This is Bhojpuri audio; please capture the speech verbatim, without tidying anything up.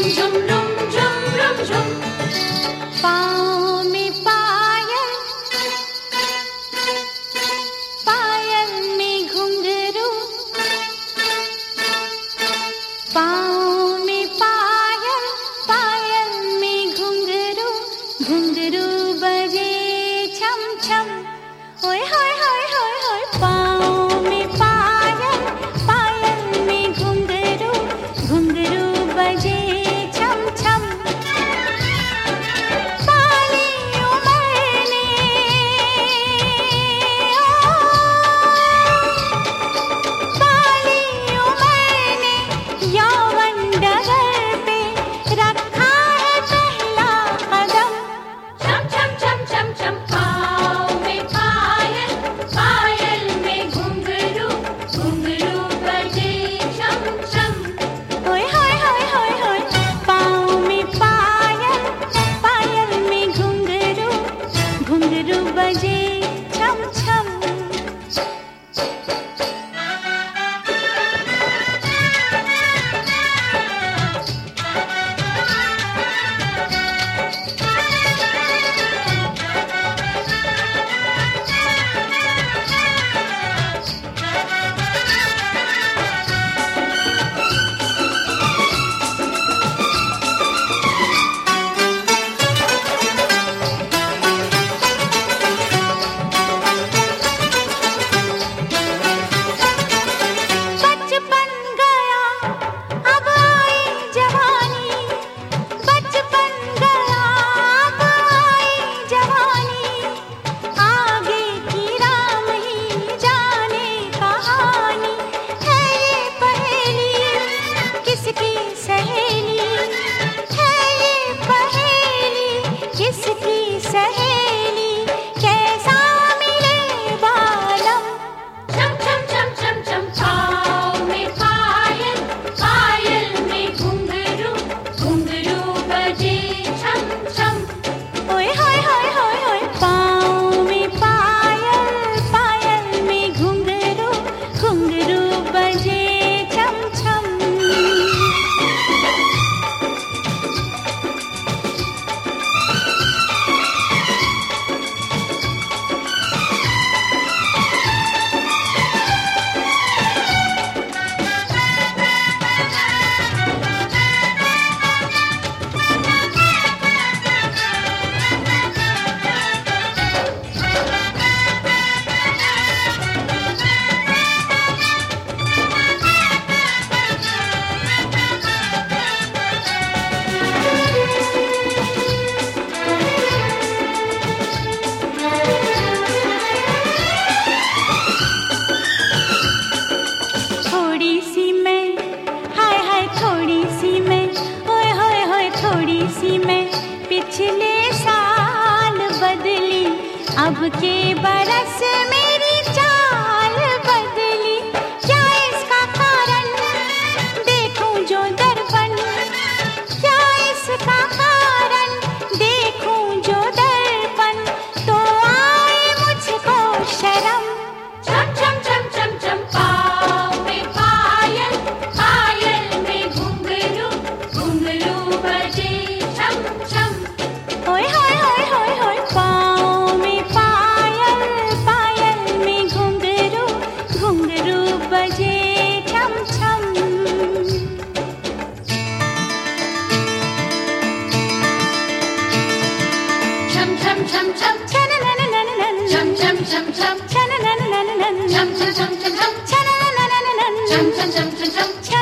झुम झुम रुम झुम रुम झुम। पाँव में पायल, पायल में घुंघरू, पाँव में पायल, पायल में घुंघरू, घुंघरू बजे छम छम। ओए होए होए होए होए, पाँव में पायल, पायल में घुंघरू, घुंघरू बजे छम छम। पाली उमर ने, पाली उमर ने यौवन डगर पे रखा है पहला कदम। छम छम छम छम छम। पाँव में पायल, पायल में घुंघरू, घुंघरू बजे छम छम। ओए होए होए होए होए, पाँव में पायल, पायल में घुंघरू, घुंघरू बजे छम छम। बचपन गया अब आई जवानी, बचपन गया अब आई जवानी। आगे की राम ही जाने कहानी, है ये पहेली किसकी सहेली, है ये पहेली किसकी सहेली। कैसा मिले बालम। छम छम छम छम छम। पाँव में पायल, पायल में घुंघरू, घुंघरू बजे छम छम। ओए होए होए होए होए, पाँव में पायल, पायल में घुंघरू, घुंघरू बजे छम छम। थोड़ी सी मैं, हाय हाय थोड़ी सी मैं, ओए होए होए थोड़ी सी मैं पिछले साल बदली, अब के बरस मेरी चाल बदली। क्या इसका कारण देखूं जो दर्पण, क्या इसका कारण देखूं जो दर्पण, तो आए मुझको शर्म। छम छम छम छम छम। पाँव में पायल, पायल में घुंघरू, घुंघरू बजे छम छम। ओए होए होए होए होए, पाँव में पायल, पायल में घुंघरू, घुंघरू बजे छम छम। छम छम छम छम। छननननननन, छम छम छम छम। छनननननन, छम छम छम छम छम। छनननननन, छम छम छम छम छम।